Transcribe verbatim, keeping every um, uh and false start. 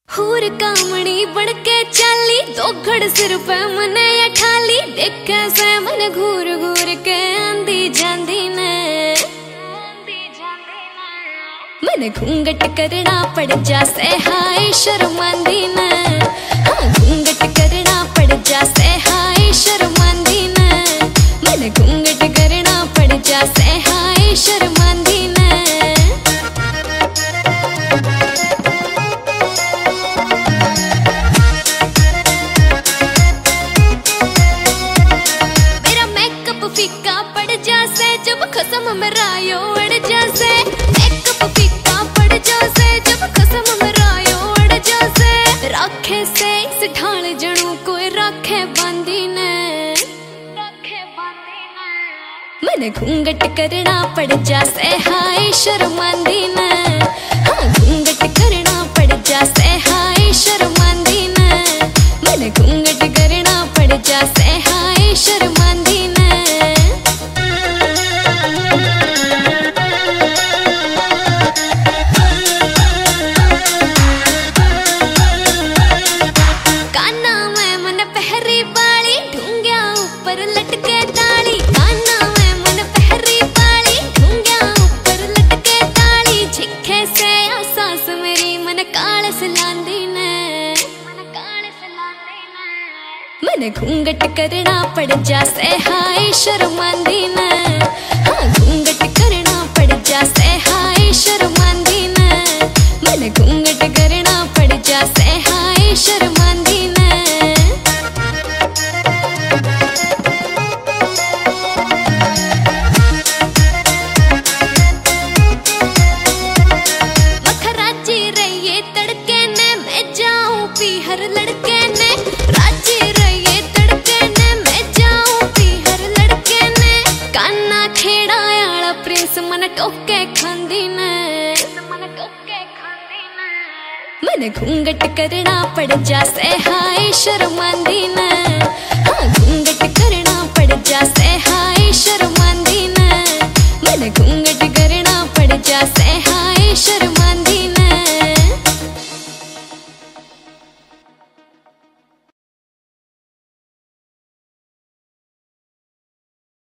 हूर कामड़ी बनके चाली दोखड़ सिर पे मने अठाली देखे से मन घूर घूर के आंदी जांदी ने मन घूंघट करना पड़ जासे हाय शर्मांदी ने हाँ घूंघट करना पड़ जासे हाय शर्मांदी ने मन घूंघट करना पड़ जासे हाय शर्मांदी ने फीका पड़ जासे जब खसम मरायो अड़ जासे मेकअप फीका पड़ जासे जब खसम मरायो अड़ जासे राखे से इस ढाल जणू कोई राखे बांधी ने राखे बांधी ने मन घूंघट करना पड़ जासे हाय शर्मांदी ने हाँ घूंघट करना पड़ जासे हाय शर्मांदी ने मन घूंघट करना पड़ जासे हाय शर्मांदी ने लटके ताली काना में मन पहरी पाली ढूंढिया ऊपर लटके ताली छिखे से आसास मेरी मन कालस लांदी ने मन कालस लांदी ने मन घूंघट करना पड़ जासे हाय शर्मांदी ने हाँ घूंघट करना पड़ जासे हाय शर्मांदी ने मन घूंघट करना पड़ जासे हाय शर्मांदी ने हर लड़के ने राजी रहिए तड़के ने मैं जाऊं भी हर लड़के ने काना खेड़ा आला प्रिंस मन टोके खांदी ने मन टोके खांदी ने मन घूंघट करना पड़ जासे हाय शर्मांदी ने